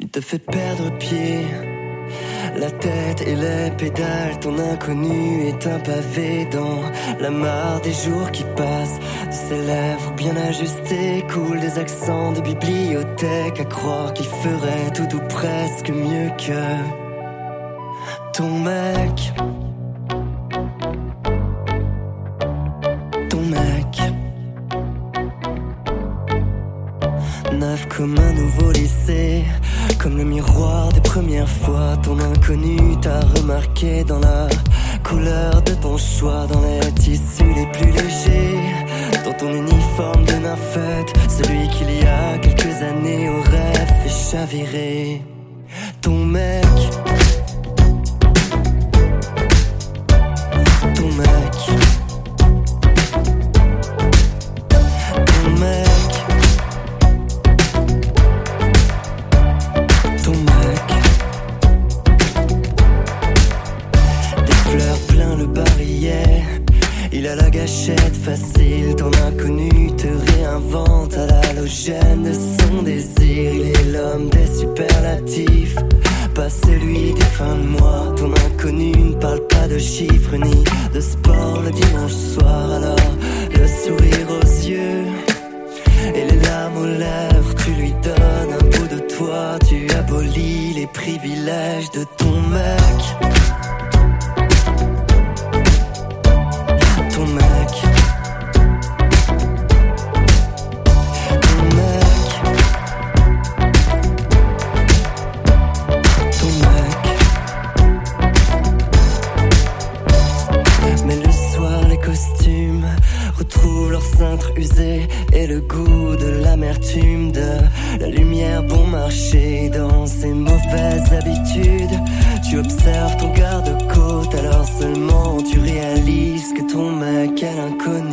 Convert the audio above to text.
Il te fait perdre pied, la tête et les pédales. Ton inconnu est un pavé dans la mare des jours qui passent. De ses lèvres bien ajustées coulent des accents de bibliothèque. À croire qu'il ferait tout ou presque mieux que ton mec. Ton mec. Neuf comme un nouveau lycée, comme le miroir des premières fois. Ton inconnu t'a remarqué dans la couleur de ton choix, dans les tissus les plus légers, dans ton uniforme de nymphette, celui qu'il y a quelques années aurait fait chavirer. Ton mec. Ton mec. Ton mec. Il a la gâchette facile, ton inconnu te réinvente à l'halogène de son désir. Il est l'homme des superlatifs, pas celui des fins de mois. Ton inconnu ne parle pas de chiffres ni de sport le dimanche soir. Alors le sourire aux yeux et les larmes aux lèvres, tu lui donnes un bout de toi. Tu abolis les privilèges de ton mec. Ton mec. Ton mec. Ton mec. Mais le soir les costumes retrouvent leur cintre usé et le goût de l'amertume, de la lumière bon marché dans ses mauvaises habitudes. Tu observes ton garde-côte, alors seulement tu réalises que ton mec est l'inconnu.